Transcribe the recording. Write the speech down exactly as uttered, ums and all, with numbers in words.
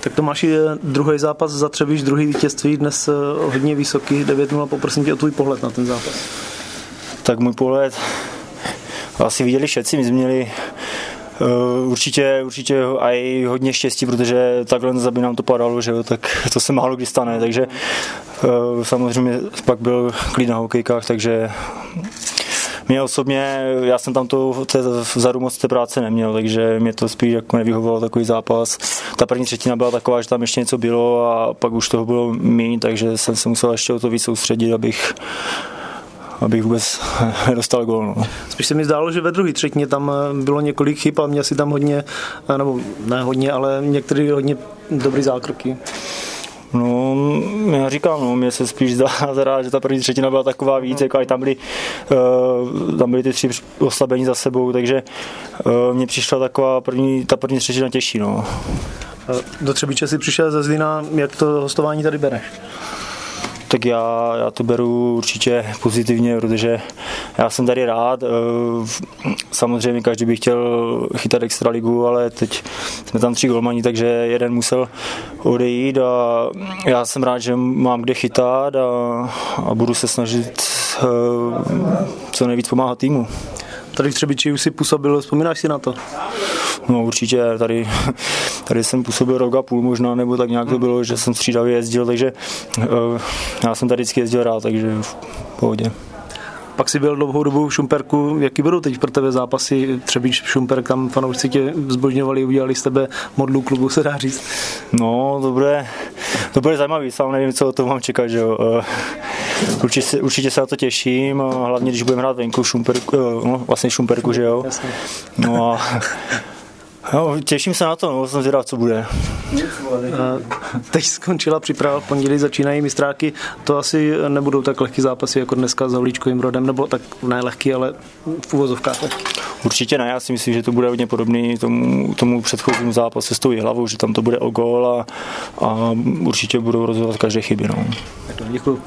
Tak Tomáši, druhý zápas za Třebíč, druhý vítězství, dnes hodně vysoký, devět nula, poprosím tě o tvůj pohled na ten zápas. Tak můj pohled, asi viděli všetci, my jsme měli uh, určitě, určitě aj hodně štěstí, protože takhle by nám to padalo, že jo, tak to se málo kdy stane, takže uh, samozřejmě pak byl klid na hokejkách, takže mě osobně, já jsem tam to vzadu moc té práce neměl, takže mě to spíš jako nevyhovovalo takový zápas. Ta první třetina byla taková, že tam ještě něco bylo a pak už toho bylo méně, takže jsem se musel ještě o to víc soustředit, abych abych vůbec nedostal gól. No. Spíš se mi zdálo, že ve druhé třetině tam bylo několik chyb a měl si tam hodně, nebo ne hodně, ale některé hodně dobrý zákroky. No, já říkám, no, mně se spíš zdá, teda, že ta první třetina byla taková víc, jako tam byly, uh, tam byly ty tři oslabení za sebou, takže uh, mně přišla taková první, ta první třetina těžší. No. Do Třebíče si přišel ze Zlína, jak to hostování tady bereš? Tak já, já to beru určitě pozitivně, protože já jsem tady rád. Samozřejmě každý by chtěl chytat extraligu, ale teď jsme tam tři golmani, takže jeden musel odejít a já jsem rád, že mám kde chytat a, a budu se snažit co nejvíc pomáhat týmu. Tady v Třebíči už si působil, vzpomínáš si na to? No určitě, tady, tady jsem působil rok a půl možná, nebo tak nějak to bylo, že jsem střídavě jezdil, takže uh, já jsem tady vždycky jezdil rád, takže v pohodě. Pak si byl dlouhou dobu v Šumperku, jaký budou teď pro tebe zápasy Třebíč Šumperk, tam fanoušci tě zbožňovali, udělali z tebe modlu klubu, se dá říct? No, to bude, to bude zajímavý, sám nevím, co o tom mám čekat, že jo. Uh, určitě, určitě se na to těším, a hlavně když budeme hrát venku v Šumperku, uh, no, vlastně v Šumperku, že jo. Jasně. No a no, těším se na to, no, jsem zvědav, co bude. Teď skončila příprava, v pondělí začínají mistráky, to asi nebudou tak lehký zápasy jako dneska s Havlíčkovým Brodem, nebo tak ne lehký, ale v uvozovkách lehký. Určitě ne, já si myslím, že to bude hodně podobný tomu, tomu předchozímu zápasu s tou Jihlavou, že tam to bude o gól a, a určitě budou rozhodovat každé chyby. No. Děkuji.